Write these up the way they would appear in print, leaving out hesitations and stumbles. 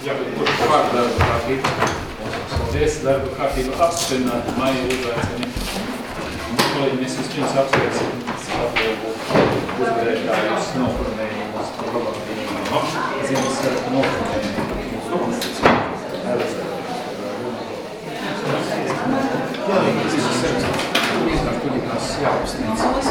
Par darba kārtību. Paldies, darba kārtību apstiprināt maija uzveiceni. Kolēģi, mēs vispirms apsveicam uzvarētājus noformējumus par labākajiem Ziemassvētku noformējumus. Jā, tas ir sevis. Iznāk, kur ir tās jāapsniedz.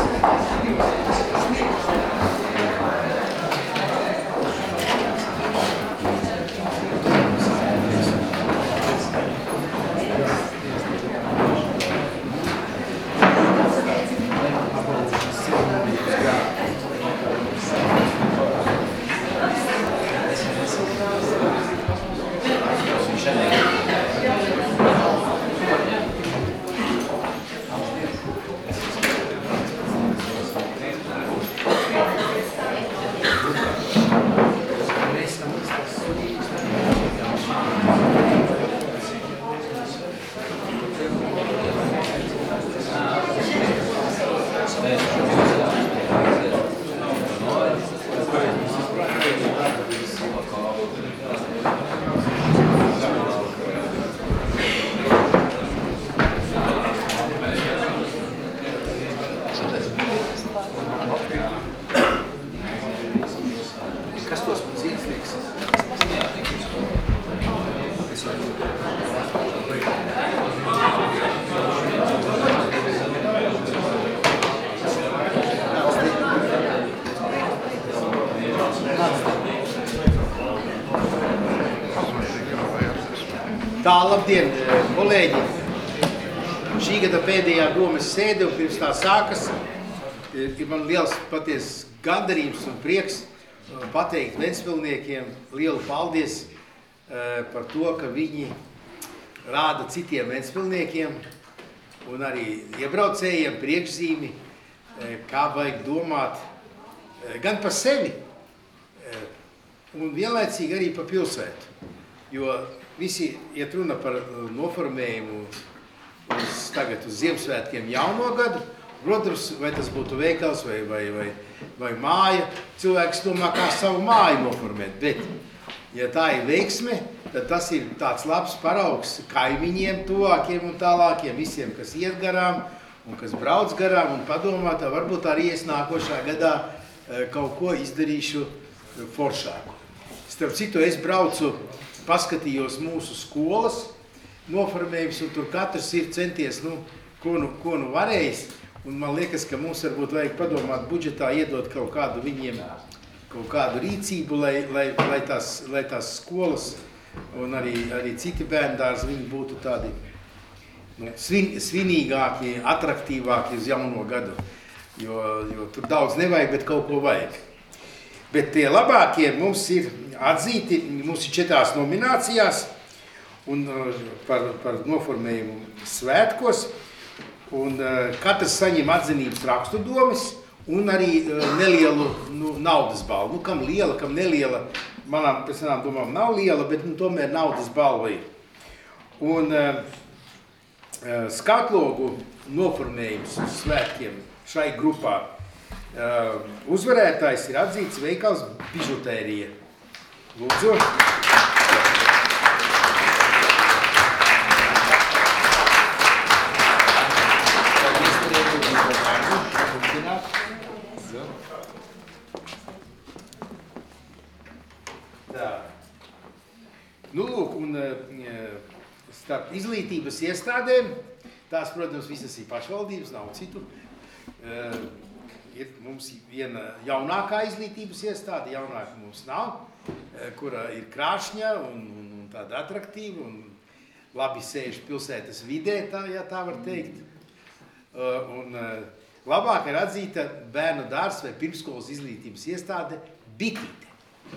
Tā, labdien, kolēģi! Šī gada pēdējā domas sēde, un pirms tā sākas, ir man liels paties gandarījums un prieks pateikt ventspilniekiem lielu paldies par to, ka viņi rāda citiem ventspilniekiem un arī iebraucējiem priekšzīmi, kā vajag domāt gan par sevi un vienlaicīgi arī par pilsētu. Jo visi iet runa par noformējumu tagad uz Ziemassvētkiem jauno gadu. Protams, vai tas būtu veikals vai māja, cilvēks domā, kā savu māju noformēt. Bet, ja tā ir veiksme, tad tas ir tāds labs paraugs kaimiņiem, tuvākiem un tālākiem, visiem, kas iet garām un kas brauc garām un padomā, tā varbūt arī es nākošā gadā kaut ko izdarīšu foršāku. Starp citu, es braucu, paskatījos mūsu skolas noformējums, un tur katrs ir centies, ko nu varējis, un man liekas, ka mums varbūt vajag padomāt budžetā, iedot kaut kādu viņiem, kaut kādu rīcību, lai tās skolas un arī citi bērndārzi viņi būtu tādi svinīgāki, atraktīvāki uz jauno gadu, jo tur daudz nevajag, bet kaut ko vajag. Bet tie labākie mums ir atzīti, mums ir 4 nominācijās un par noformējumu svētkos, un katrs saņem atzinības rakstu domas un arī nelielu naudas balvu. Kam liela, kam neliela, manām personām domām nav liela, bet tomēr naudas balva ir. Un skatlogu noformējums uz svētkiem šai grupā uzvarētājs ir atzīts veikals Bižutērija. Lūdzu. Tā. Lūk, un starp izglītības iestādēm, tās, protams, visas ir pašvaldības, nav citu, ir mums viena jaunākā izglītības iestāde, jaunāka mums nav, kura ir krāšņa un tāda atraktīva un labi sēž pilsētas vidē, ja tā var teikt. Un labāk ir atzīta bērnu dārs vai pirmskolas izglītības iestāde Bitīte.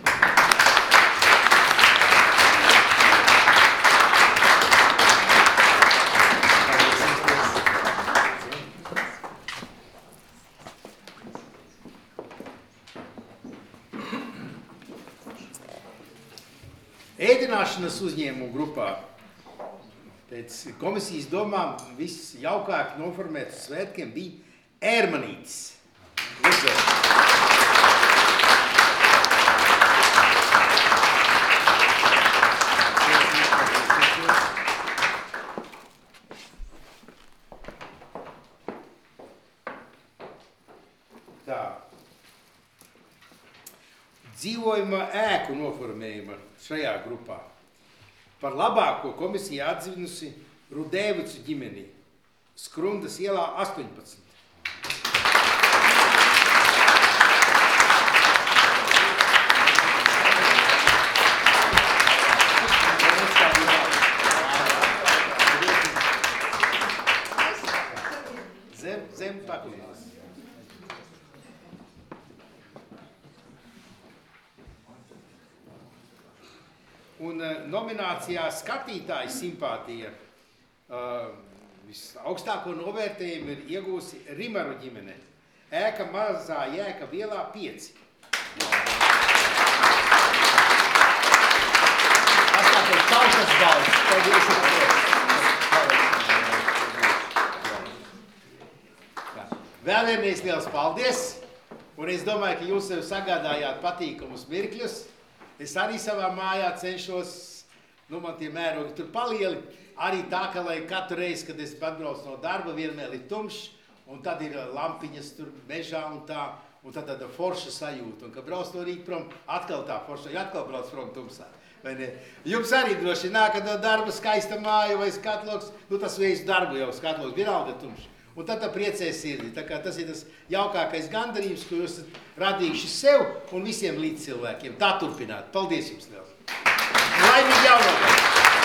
Ēdināšanas uzņēmumu grupā pēc komisijas domām viss jaukāk noformēts svētkiem bija ērmanītis. dzīvojuma ēku noformējuma šajā grupā. Par labāko komisija atzinusi Rudēvicu ģimeni Skrundas ielā 18. Zem paklīnas. Un nominācijā skatītāju simpātija visaugstāko novērtējumu ir iegūsi Rimaru ģimene. Ēka Mazā Jēka vielā 5. Pastāpēc tautas balss. Vēl vienreiz liels paldies. Un es domāju, ka jūs sev sagādājāt patīkamus mirkļus. Es arī savā mājā cenšos, man tie mērogi tur palieli, arī tā, ka lai katru reizi, kad es atbraucu no darba, vienmēr ir tumšs, un tad ir lampiņas tur mežā un tā, un tad tāda forša sajūta, un kad brauc no rīt prom, atkal tā forša, ja atkal brauc prom tumsā. Vai ne? Jums arī droši nāk, kad darba skaista māja vai skatloks, tas veids darbu jau skatloks, vienalga tumšs. Un tad tā priecē sirdi. Tā kā tas ir tas jaukākais gandarījums, ko jūs radījuši sev un visiem līdzcilvēkiem. Tā turpināt. Paldies jums liels. Laimīgi jaunākais!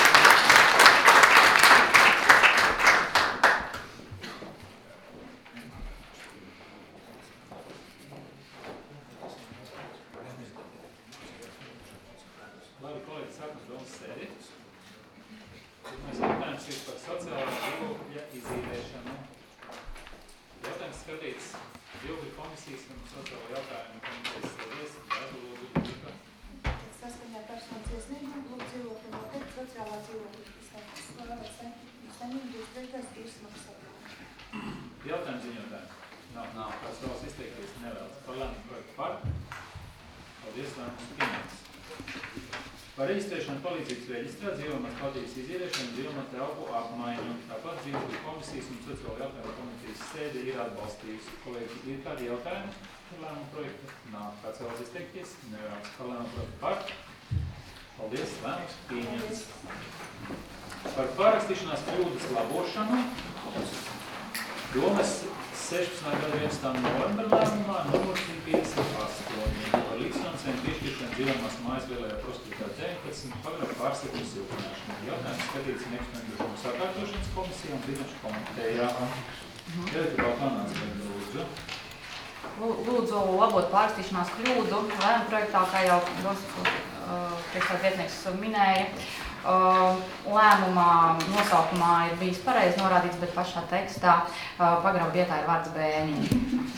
Labi, kolēģi, sākam domas sēdi. Mēs jautājums ir par sociālā dzīvokļa izīrēšanu. Jautājums skatīts dzīvokļu komisijas un sociālo jautājumu komitejas sēdēs. Lūdzu. Saskaņā personas iesniegumu lūdzu dzīvokļu noteikt sociālā dzīvokļa status. Varētu saņemt 23. izmaksā. Jautājums ziņotājiem? Nav. Kāds vēlas izteikties? Nevēlas. Par lēmumu projektu par. Paldies, lēmums pieņemts. Par reģistrēšanu palīdzības reģistrā dzīvojamās kvalitātes izīrēšanu, dzīvojamā telpu apmaiņu. Tāpat dzīvokļu komisijas un sociālo jautājumu komitejas sēde ir atbalstījusi. Kolēģi, ir kādi jautājumi par lēmumu projektu? Nav. Kāds vēlas izteikties? Nevēlas. Par lēmumu projektu par. Paldies, lēmums pieņemts. Par pārrakstīšanās kļūdas labošanu. Domas 16. gada 11. novembra lēmumā numur 158 par līdzfinansējumu piešķiršanu dzīvojamās mājas Lielajā prospektā 19 paragrafu pārsakļu siltināšanu. Jautājums skatīts nekustējumu sakārtošanas komisijā un finanšu komitejā. Jelita Baltānāns, lūdzu. Lūdzu labot pārrakstīšanās kļūdu lēmuma projektā, kā jau priekšstādā vietnieks minēja. Lēmumā nosaukumā ir bijis pareizi norādīts, bet pašā tekstā pagrabu vietā ir vārds Bēniņi.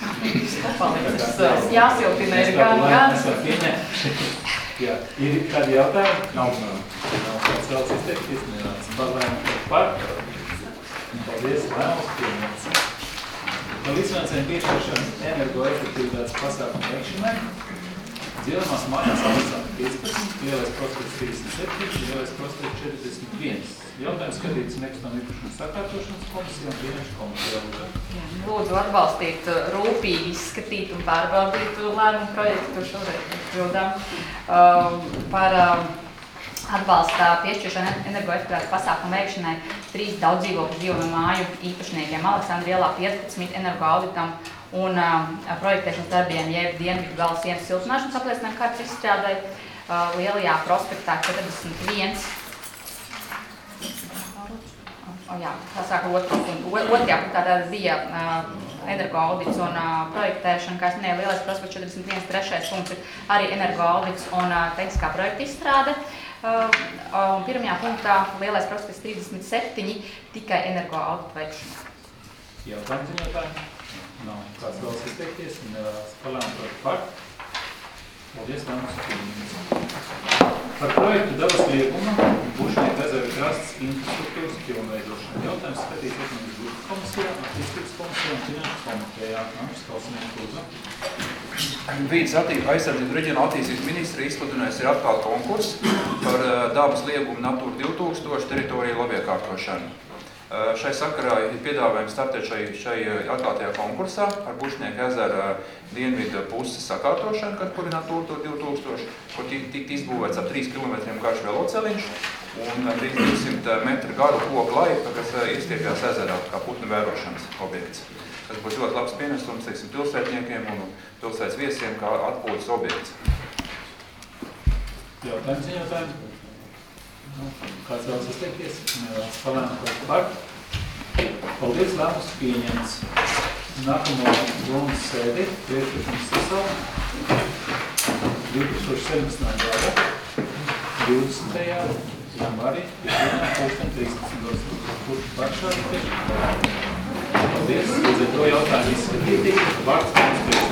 Jāsiltina ir gan. Jā, ir kādi jautājumi? Nav. Kāds vēlas izteikties? Nevāc. Par lēmumu par. Paldies, lēmums pieņemts. Par līdzfinansējumu piešķiršanu energoefektivitātes pasākumu veikšanai. Dzīvojamās mājās Alsā 15, Lielais prospekts 37, Lielais prospekts 41. Jautājums skatīts nekustamā īpašuma sakārtošanas komisijā un finanšu komitejā. Lūdzu atbalstīt, rūpīgi izskatīt un pārbaudīt lēmumu projektu šoreiz kļūdām par atbalsta piešķiršanu energoefektivitātes pasākumu veikšanai 3 daudzdzīvokļu dzīvojamu māju īpašniekiem Aleksandra ielā 15 energoauditam un projektēšanas darbiem jeb dienvidu gala sienas siltināšanas apliecinājumu kārtas izstrādai Lielajā prospektā 41. Tā sāka otrajā punktā tāda bija energoaudits un projektēšana, kā es minēju, Lielais prospekts 41, 3. punkts ir arī energoaudits un tehniskā projekta izstrāde. Un pirmajā punktā Lielais prospekts 37, tikai energoauditu veikšana. Jautājums ziņotājiem? Nav. Kāds vēlas izteikties? Nevēlas. Par lēmumu projektu par. Paldies, lēmums pieņemts. Par projektu dabas lieguma Bušnieku ezeru krasts infrastruktūras pilnveidošanu. Jautājums skatīts ekonomikas budžeta komisijā, attīstības komisijā un finanšu komitejā. Kalsnieks, lūdzu. Vīdes aizsardzības reģionāla attīstības ministri izsludinājusi ir atkal konkurss par dabas liegumu Natūra 2000 teritoriju labiekārtošanu. Šai sakarā ir piedāvājums startēt šai atklātajā konkursā ar Bušnieku ezera dienvidu puses sakārtošanu, kad kur ir Natūra 2000, kur tikt izbūvēts ap 3 km garš veloceliņš un 200 metru garu koku laipa, kas iestiepjās ezerā kā putnu vērošanas objekts. Tas būs ļoti labs pienesums, teiksim, pilsētniekiem un pilsētas viesiem kā atpūtas objekts. Jautājums? Kāds vēlas izteikties? Nevēlas palēnot par. Paldies, lēmums pieņemts. Nākamo domas sēdi, priekšlikums sasaukt 2017. gada 20. janvārī, 2013. Kurš par šādu priekšlikumu? Paldies, līdz ar to jautājumu izskatīti. Vārds